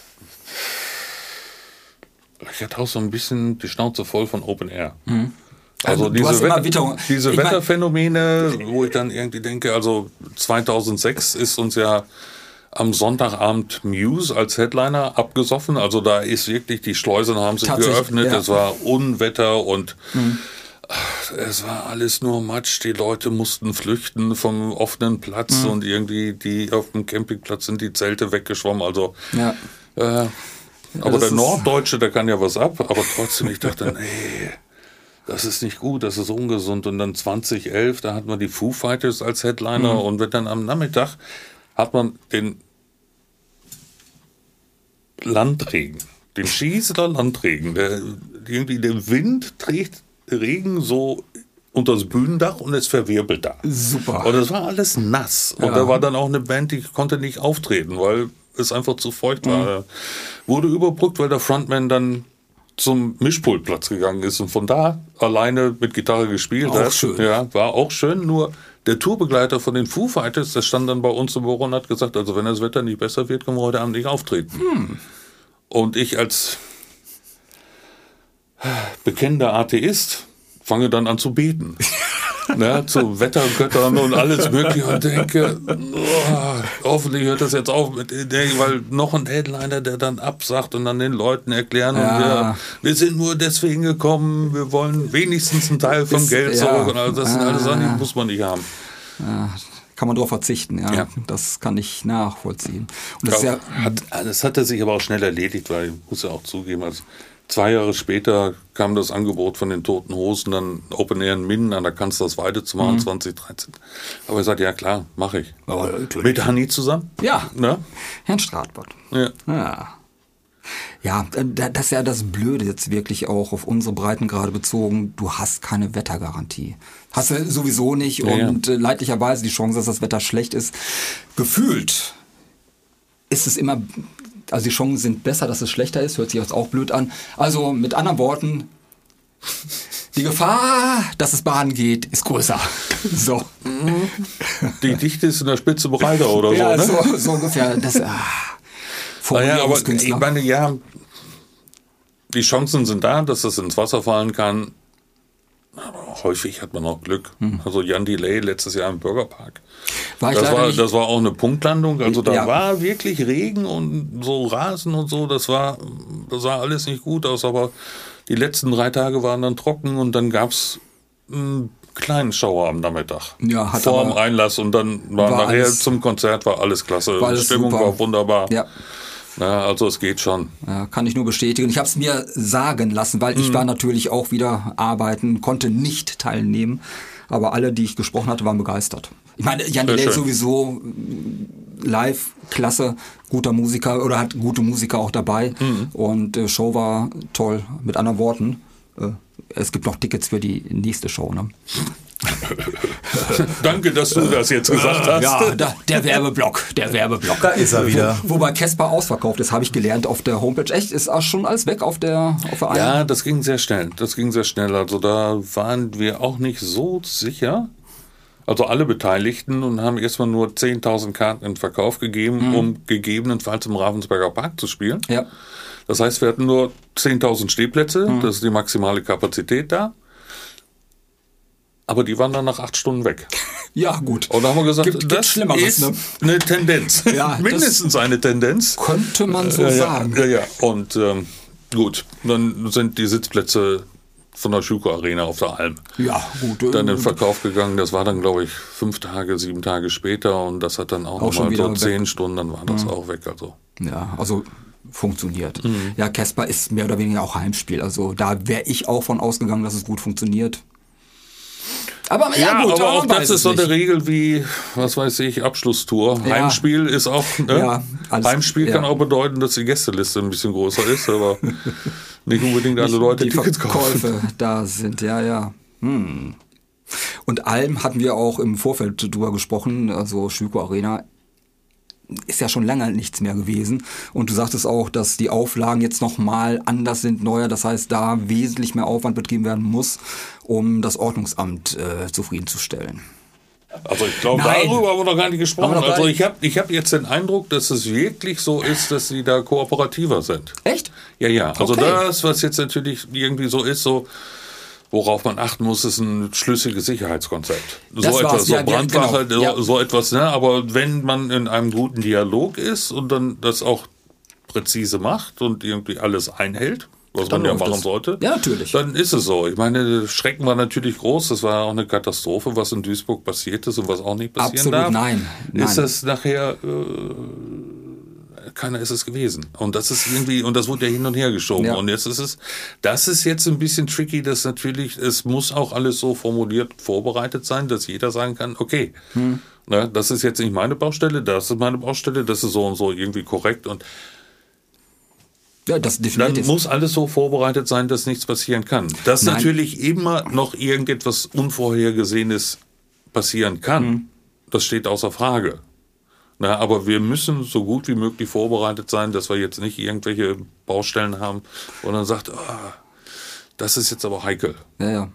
hatte auch so ein bisschen die Schnauze voll von Open Air. Also diese Wetterphänomene, wo ich dann irgendwie denke, also 2006 ist uns ja am Sonntagabend Muse als Headliner abgesoffen. Also da ist wirklich, die Schleusen haben sich geöffnet, es war Unwetter und es war alles nur Matsch. Die Leute mussten flüchten vom offenen Platz und irgendwie die auf dem Campingplatz sind die Zelte weggeschwommen. Also aber der Norddeutsche, der kann ja was ab, aber trotzdem, ich dachte, nee, das ist nicht gut, das ist ungesund. Und dann 2011, da hatten wir die Foo Fighters als Headliner und dann am Nachmittag hat man den Landregen, den Schießler Landregen, irgendwie der Wind trägt Regen so unter das Bühnendach und es verwirbelt da. Super. Und das war alles nass. Und da war dann auch eine Band, die konnte nicht auftreten, weil es einfach zu feucht war. Wurde überbrückt, weil der Frontman dann zum Mischpultplatz gegangen ist und von da alleine mit Gitarre gespielt hat. Schön. Ja, war auch schön, nur der Tourbegleiter von den Foo Fighters, der stand dann bei uns im Büro und hat gesagt, also wenn das Wetter nicht besser wird, können wir heute Abend nicht auftreten. Und ich als bekennender Atheist fange dann an zu beten. Zu Wettergöttern und alles mögliche und denke, hoffentlich hört das jetzt auf, weil noch ein Headliner, der dann absagt und dann den Leuten erklären, wir sind nur deswegen gekommen, wir wollen wenigstens einen Teil vom Geld zurück. Und also das sind alles Sachen, die muss man nicht haben. Kann man darauf verzichten, das kann ich nachvollziehen. Und das hatte sich aber auch schnell erledigt, weil ich muss ja auch zugeben, also 2 Jahre später kam das Angebot von den Toten Hosen, dann Open Air in Minden an der Kanzlersweide zu machen, 2013. Aber ich sagte, ja klar, mache ich. Mit Hanni zusammen? Ja, ne? Herrn Stratbott. Ja. Ja, das ist ja das Blöde jetzt wirklich auch auf unsere Breitengrade bezogen. Du hast keine Wettergarantie. Hast du sowieso nicht und leidlicherweise die Chance, dass das Wetter schlecht ist. Gefühlt ist es immer... Also die Chancen sind besser, dass es schlechter ist, hört sich jetzt auch blöd an. Also mit anderen Worten, die Gefahr, dass es baden geht, ist größer. So. Die Dichte ist in der Spitze breiter oder so, ne? So ungefähr. Das, aber ich meine, die Chancen sind da, dass das ins Wasser fallen kann. Aber häufig hat man auch Glück. Also Jan Delay letztes Jahr im Bürgerpark. Das war auch eine Punktlandung. Also da war wirklich Regen und so Rasen und so. Das sah alles nicht gut aus. Aber die letzten 3 Tage waren dann trocken und dann gab es einen kleinen Schauer am Nachmittag. Ja, vor dem Einlass und dann war nachher zum Konzert war alles klasse. Die Stimmung war wunderbar. Ja. Ja, also es geht schon. Ja, kann ich nur bestätigen. Ich habe es mir sagen lassen, weil ich war natürlich auch wieder arbeiten, konnte nicht teilnehmen. Aber alle, die ich gesprochen hatte, waren begeistert. Ich meine, Jan Delay sowieso live, klasse, guter Musiker oder hat gute Musiker auch dabei. Und Show war toll. Mit anderen Worten, es gibt noch Tickets für die nächste Show, ne? Danke, dass du das jetzt gesagt hast. Ja, der Werbeblock. Da ist er wieder. Wobei Casper ausverkauft ist, habe ich gelernt auf der Homepage. Echt, ist auch schon alles weg auf der Ja, das ging sehr schnell. Also da waren wir auch nicht so sicher. Also alle Beteiligten und haben erstmal nur 10.000 Karten in Verkauf gegeben, um gegebenenfalls im Ravensberger Park zu spielen. Ja. Das heißt, wir hatten nur 10.000 Stehplätze. Das ist die maximale Kapazität da. Aber die waren dann nach 8 Stunden weg. Ja, gut. Und da haben wir gesagt, das Schlimmeres, ist eine Tendenz. Ja, mindestens eine Tendenz. Könnte man so sagen. Ja. Und gut, dann sind die Sitzplätze von der Schüko Arena auf der Alm dann in Verkauf gegangen. Das war dann, glaube ich, 5 Tage, 7 Tage später. Und das hat dann auch nochmal so 10 Stunden, dann war das auch weg. Also funktioniert. Ja, Casper ist mehr oder weniger auch Heimspiel. Also da wäre ich auch von ausgegangen, dass es gut funktioniert. Aber aber auch das ist so eine Regel wie, was weiß ich, Abschlusstour. Ja. Heimspiel ist auch, Heimspiel kann auch bedeuten, dass die Gästeliste ein bisschen größer ist, aber nicht unbedingt alle Leute die Tickets kaufen. Verkäufe da sind, Und Alm hatten wir auch im Vorfeld drüber gesprochen, also Schüko Arena. ist ja schon lange nichts mehr gewesen. Und du sagtest auch, dass die Auflagen jetzt nochmal anders sind, neuer. Das heißt, da wesentlich mehr Aufwand betrieben werden muss, um das Ordnungsamt zufriedenzustellen. Also ich glaube, darüber haben wir noch gar nicht gesprochen. Also ich hab jetzt den Eindruck, dass es wirklich so ist, dass sie da kooperativer sind. Echt? Ja. Also Okay. das, was jetzt natürlich irgendwie so ist, so worauf man achten muss, ist ein schlüssiges Sicherheitskonzept. Das So war's. etwas, so Ja, Brandwache, genau. Ja. so etwas, ne? Aber wenn man in einem guten Dialog ist und dann das auch präzise macht und irgendwie alles einhält, was Dann man ja läuft machen das. sollte, Ja, natürlich. dann ist es so. Ich meine, Schrecken war natürlich groß, das war auch eine Katastrophe, was in Duisburg passiert ist und was auch nicht passieren Absolut, darf. nein. Ist das nachher... keiner ist es gewesen. Und das ist irgendwie, und das wurde ja hin und her geschoben. Ja. Und jetzt ist es, das ist jetzt ein bisschen tricky, dass natürlich, es muss auch alles so formuliert, vorbereitet sein, dass jeder sagen kann, okay, na, das ist jetzt nicht meine Baustelle, das ist meine Baustelle, das ist so und so irgendwie korrekt. Und Ja, das definiert dann jetzt. muss alles so vorbereitet sein, dass nichts passieren kann. Dass Nein. natürlich immer noch irgendetwas Unvorhergesehenes passieren kann, das steht außer Frage. Na, aber wir müssen so gut wie möglich vorbereitet sein, dass wir jetzt nicht irgendwelche Baustellen haben, wo man sagt, das ist jetzt aber heikel. Ja.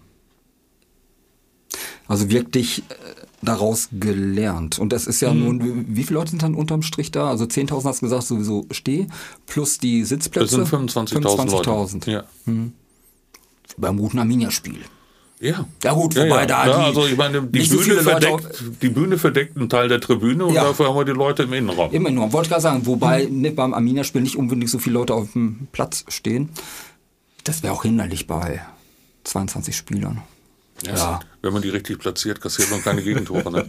Also wirklich daraus gelernt. Und das ist ja nun, wie viele Leute sind dann unterm Strich da? Also 10.000 hast du gesagt, sowieso plus die Sitzplätze. Das sind 25.000 Leute. Ja. Beim guten Arminia-Spiel. Ja. Ja gut, wobei da also ich meine, die nicht so viele Bühne verdeckt einen Teil der Tribüne und Ja. dafür haben wir die Leute im Innenraum. Immer nur, wollte ich gerade sagen, wobei beim Arminia-Spiel nicht unbedingt so viele Leute auf dem Platz stehen. Das wäre auch hinderlich bei 22 Spielern. Ja. Wenn man die richtig platziert, kassiert man keine Gegentore. Ne?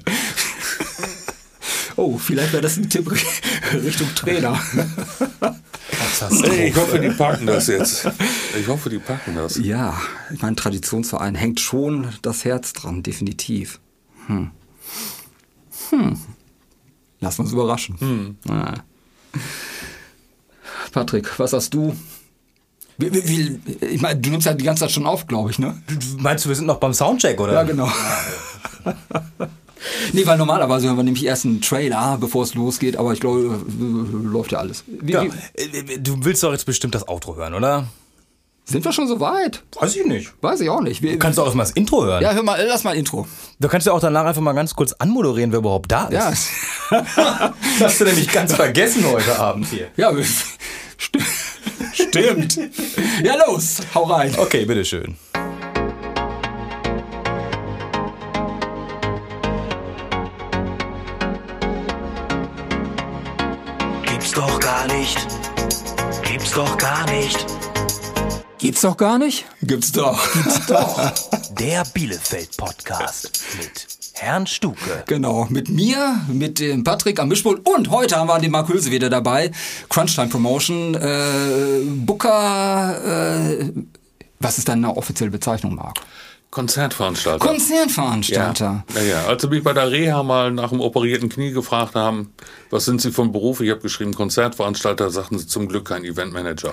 Oh, vielleicht wäre das ein Tipp Richtung Trainer. Hey, ich hoffe, die packen das jetzt. Ich hoffe, die packen das. Ja, ich meine, Traditionsverein hängt schon das Herz dran, definitiv. Lass uns überraschen. Ah. Patrick, was hast du? Ich meine, du nimmst ja die ganze Zeit schon auf, glaube ich, ne? Meinst du, wir sind noch beim Soundcheck, oder? Ja, genau. Nee, weil normalerweise hören wir nämlich erst einen Trailer, bevor es losgeht, aber ich glaube, läuft ja alles. Ja. Du willst doch jetzt bestimmt das Outro hören, oder? Sind wir schon so weit? Weiß ich nicht. Weiß ich auch nicht. Du kannst doch erstmal das Intro hören. Ja, lass mal Intro. Du kannst ja auch danach einfach mal ganz kurz anmoderieren, wer überhaupt da ist. Ja, Das hast du nämlich ganz vergessen heute Abend hier. ja stimmt. Ja, los, hau rein. Okay, bitteschön. Gibt's doch gar nicht. Gibt's doch gar nicht. Gibt's doch gar nicht? Gibt's doch. Der Bielefeld-Podcast mit Herrn Stuke. Genau, mit mir, mit dem Patrick am Mischpult und heute haben wir den Mark Hülse wieder dabei. Crunchtime Promotion, Booker, was ist deine offizielle Bezeichnung, Mark? Konzertveranstalter. Konzertveranstalter. Ja. Als sie mich bei der Reha mal nach dem operierten Knie gefragt haben, was sind Sie von Beruf? Ich habe geschrieben Konzertveranstalter, sagten sie zum Glück kein Eventmanager.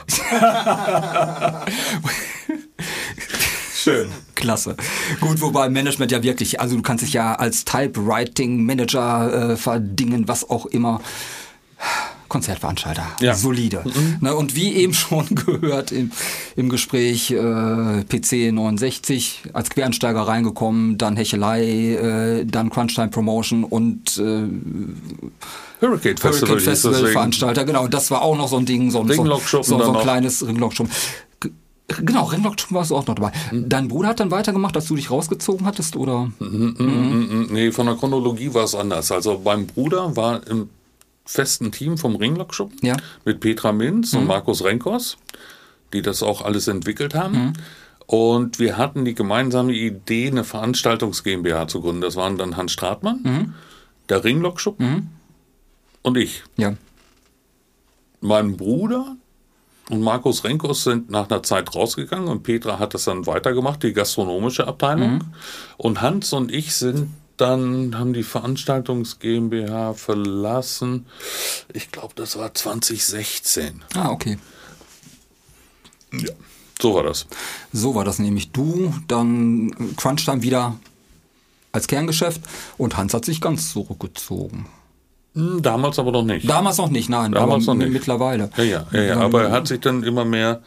Schön. Klasse. Gut, wobei Management ja wirklich, also du kannst dich ja als Typewriting-Manager verdingen, was auch immer. Konzertveranstalter, Ja. solide. Na, und wie eben schon gehört im Gespräch, PC 69 als Quereinsteiger reingekommen, dann Hechelei, dann Crunchtime Promotion und Hurricane Festival, Veranstalter, genau. Das war auch noch so ein Ding, so Ringlockschuppen ein dann noch. kleines Ringlockschuppen. Genau, Ringlockschuppen warst du auch noch dabei. Dein Bruder hat dann weitergemacht, als du dich rausgezogen hattest, oder? Nee, von der Chronologie war es anders. Also beim Bruder war im festen Team vom Ringlockschuppen Ja. mit Petra Minz und Markus Renkos, die das auch alles entwickelt haben. Und wir hatten die gemeinsame Idee, eine Veranstaltungs GmbH zu gründen. Das waren dann Hans Stratmann, der Ringlockschuppen und ich. Ja. Mein Bruder und Markus Renkos sind nach einer Zeit rausgegangen und Petra hat das dann weitergemacht, die gastronomische Abteilung. Und Hans und ich haben die Veranstaltungs GmbH verlassen. Ich glaube, das war 2016. Ah, okay. Ja, so war das. So war das nämlich. Du, dann Crunchtime wieder als Kerngeschäft und Hans hat sich ganz zurückgezogen. Damals aber noch nicht. Damals noch nicht, nein. Damals aber noch nicht. Mittlerweile. Ja. Aber er hat sich dann immer mehr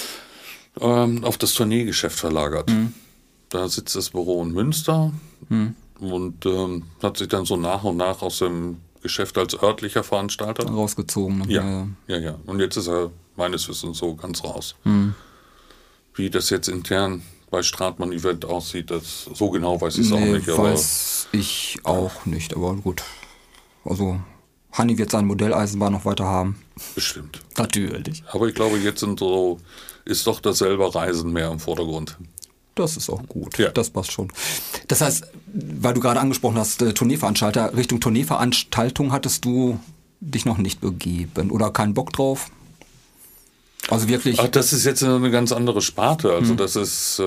auf das Tourneegeschäft verlagert. Da sitzt das Büro in Münster und hat sich dann so nach und nach aus dem Geschäft als örtlicher Veranstalter rausgezogen. Ja. Und jetzt ist er meines Wissens so ganz raus. Wie das jetzt intern bei Stratmann Event aussieht, so genau weiß ich es auch nicht. Aber weiß ich auch nicht, aber gut. Also Hanni wird sein Modelleisenbahn noch weiter haben. bestimmt. Natürlich. Aber ich glaube, jetzt ist doch das selber Reisen mehr im Vordergrund. Das ist auch gut. Ja. Das passt schon. Das heißt, weil du gerade angesprochen hast, Tourneeveranstalter, Richtung Tourneeveranstaltung hattest du dich noch nicht begeben oder keinen Bock drauf? Also wirklich. Ach, das ist jetzt eine ganz andere Sparte. Also das ist,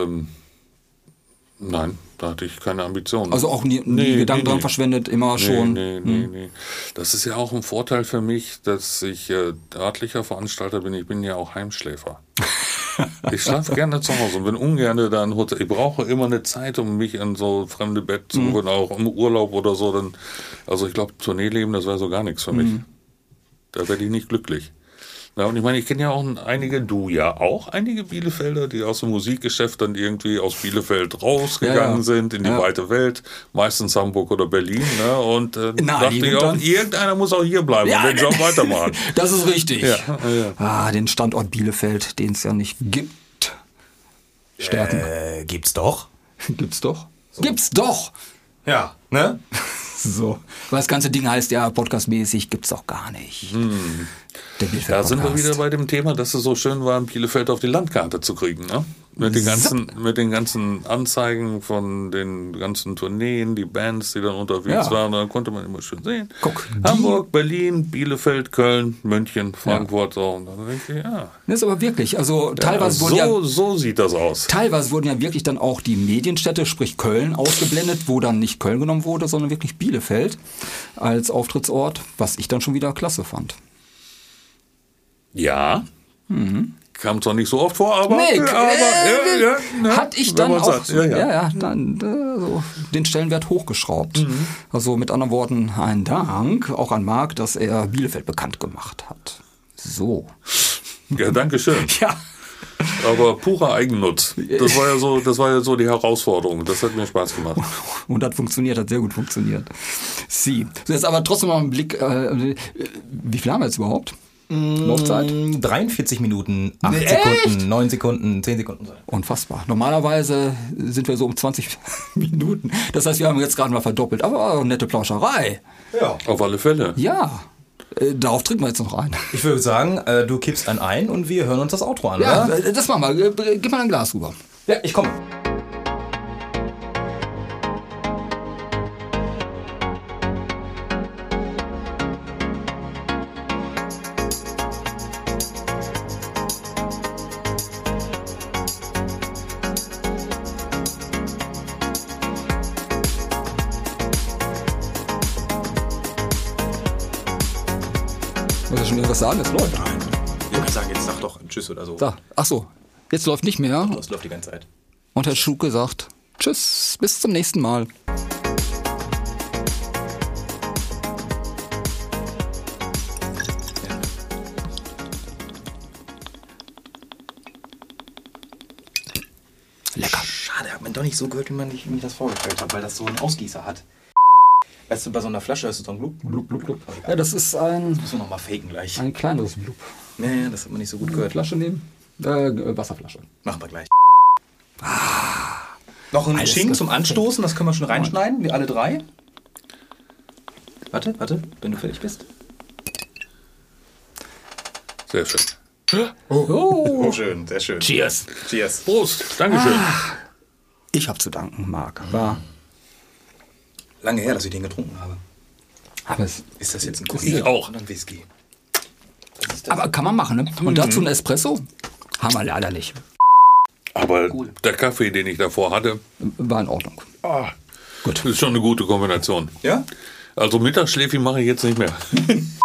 nein, da hatte ich keine Ambitionen. Also auch nie Gedanken dran verschwendet, immer schon. Nee. Das ist ja auch ein Vorteil für mich, dass ich örtlicher Veranstalter bin. Ich bin ja auch Heimschläfer. Ich schlafe gerne zu Hause und bin ungern da im Hotel. Ich brauche immer eine Zeit, um mich in so fremde Bett zu holen, auch im Urlaub oder so. Also ich glaube, Tourneeleben, das wäre so gar nichts für mich. Da werde ich nicht glücklich. Ja, und ich meine, ich kenne ja auch einige Bielefelder, die aus dem Musikgeschäft dann irgendwie aus Bielefeld rausgegangen sind in die weite Welt, meistens Hamburg oder Berlin. Ne? Und dachte ich auch, irgendeiner muss auch hier bleiben und den Job weitermachen. Das ist richtig. Ja. Den Standort Bielefeld, den es ja nicht gibt. Stärken. Gibt's doch. Gibt's doch. So. Gibt's doch. Ja, ne? So. Weil das ganze Ding heißt ja podcastmäßig, gibt's doch gar nicht. Da sind wir wieder bei dem Thema, dass es so schön war, Bielefeld auf die Landkarte zu kriegen. Ne? Mit den ganzen Anzeigen von den ganzen Tourneen, die Bands, die dann unterwegs waren. Da konnte man immer schön sehen. Guck, Hamburg, Berlin, Bielefeld, Köln, München, Frankfurt. So. Und dann denke ich, Das ist aber wirklich, also teilweise wurden so sieht das aus. Teilweise wurden ja wirklich dann auch die Medienstädte, sprich Köln, ausgeblendet, wo dann nicht Köln genommen wurde, sondern wirklich Bielefeld als Auftrittsort, was ich dann schon wieder klasse fand. Kam zwar nicht so oft vor, aber, hatte ich dann auch so den Stellenwert hochgeschraubt. Also mit anderen Worten, ein Dank auch an Marc, dass er Bielefeld bekannt gemacht hat. So. Ja, danke schön. Ja. Aber purer Eigennutz. Das war ja so die Herausforderung. Das hat mir Spaß gemacht. Und hat sehr gut funktioniert. So, jetzt aber trotzdem noch einen Blick, wie viel haben wir jetzt überhaupt? Laufzeit? 43 Minuten, 8 Sekunden, 9 Sekunden, 10 Sekunden. Unfassbar. Normalerweise sind wir so um 20 Minuten. Das heißt, wir haben jetzt gerade mal verdoppelt. Aber nette Plauscherei. Ja. Auf alle Fälle. Ja. Darauf trinken wir jetzt noch ein. Ich würde sagen, du kippst einen ein und wir hören uns das Outro an, ja, oder? Das machen wir. Gib mal ein Glas rüber. Ja, ich komme. Muss ich schon irgendwas sagen? Es läuft. Nein. Ich kann sagen, jetzt sag doch Tschüss oder so. Ach so, jetzt läuft nicht mehr. Das läuft die ganze Zeit. Und Herr Schuke sagt Tschüss, bis zum nächsten Mal. Lecker. Schade, hat man doch nicht so gehört, wie man mir das vorgestellt hat, weil das so einen Ausgießer hat. Weißt du, bei so einer Flasche ist es so ein Blub, Blub, Blub, Blub. Ja, das ist ein... Das müssen wir nochmal faken gleich. Ein kleineres Blub. Nee, das hat man nicht so gut gehört. Flasche nehmen? Wasserflasche. Machen wir gleich. Noch ein Schinken zum Anstoßen, das können wir schon reinschneiden, wir alle drei. Warte, wenn du fertig bist. Sehr schön. Oh, schön, sehr schön. Cheers. Cheers. Prost. Dankeschön. Ich habe zu danken, Marc. War lange her, dass ich den getrunken habe. Aber, Ist das jetzt ein Ich auch. Und ein Whisky? aber kann man machen, ne? Und dazu ein Espresso? Haben wir leider nicht. Aber der Kaffee, den ich davor hatte, War in Ordnung. gut. Ist schon eine gute Kombination. Ja? Also Mittagsschläfchen mache ich jetzt nicht mehr.